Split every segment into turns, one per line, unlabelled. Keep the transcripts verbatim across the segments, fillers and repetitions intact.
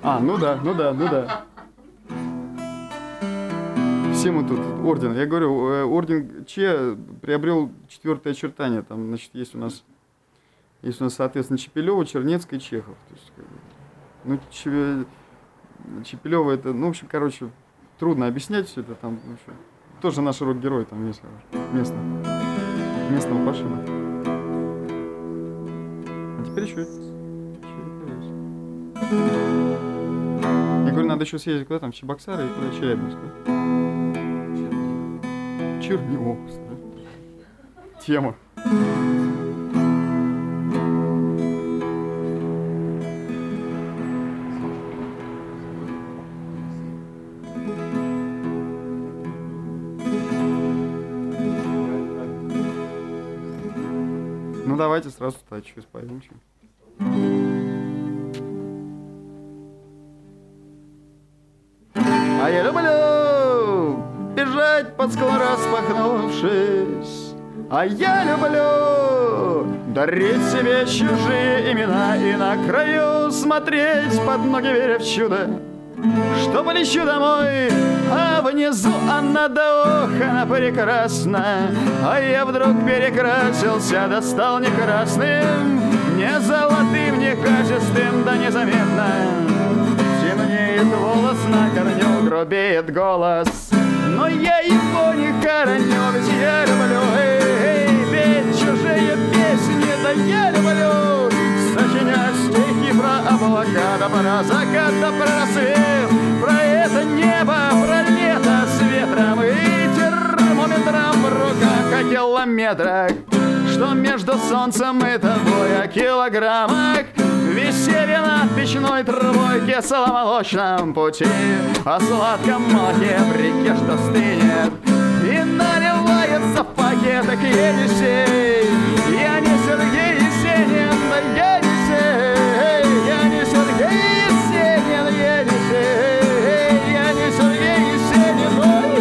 А, ну да, ну да, ну да. Все мы тут, орден. Я говорю, орден Че приобрел четвертое очертание. Там, значит, есть у нас, есть у нас, соответственно, Чепелева, Чернецкая и Чехов. То есть, как бы, ну, Че, Чепелева это, ну, в общем, короче, трудно объяснять все это. Там, в общем, тоже наш рок-герой там есть, местный, местного пошиба. А теперь еще... Я говорю, надо еще съездить куда там, в Чебоксары и куда, Челябинск. Черниговск. Тема. Ну давайте сразу так, что споем. Что. А я люблю бежать под склон распахнувшись, а я люблю дарить себе чужие имена и на краю смотреть под ноги, веря в чудо, что полечу домой, а внизу она до уха, она прекрасна. А я вдруг перекрасился, да стал не красным, не золотым, не качеством, да незаметно. Темнеет волос на корню, грубеет голос, но я его не хороню, ведь я люблю, эй, эй, петь чужие песни, да я люблю сочинять стихи про облака, да про закат, да про рассвет, про это небо, про лето с ветром и термометром в руках о километрах, что между солнцем и тобой о килограммах. Веселье над печной трубой, кисломолочном пути, о сладком молоке в реке, что стынет и наливается в пакеток Енисей. Я не Сергей Есенин, да Енисей. Я не Сергей Есенин, Енисей. Я не Сергей Есенин, ой,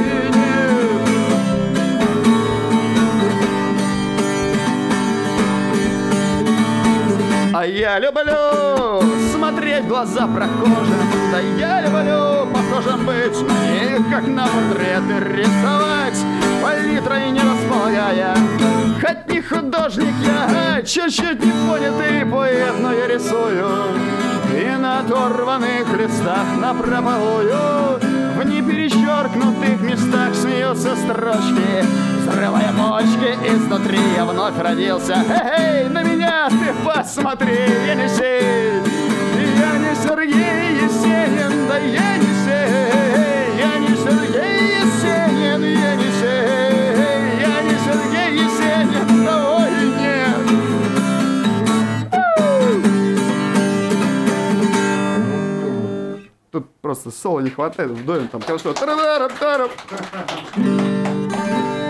нет. А я люблю смотреть в глаза прохожим, да я люблю похожим быть на них, как на портреты рисовать, палитрой не располагая. Хоть не художник я, чуть-чуть не понятый поэт, но я рисую и на оторванных листах напропалую в неперечеркнутых местах смеются строчки, взрывая почки изнутри. Я вновь родился, эй, на меня ты посмотри, Енисей. Я не Сергей Есенин, да Енисей. Я не Сергей Есенин, Енисей. Я не Сергей Есенин, да ой, нет. Тут просто соло не хватает, вдвоем там, потому что...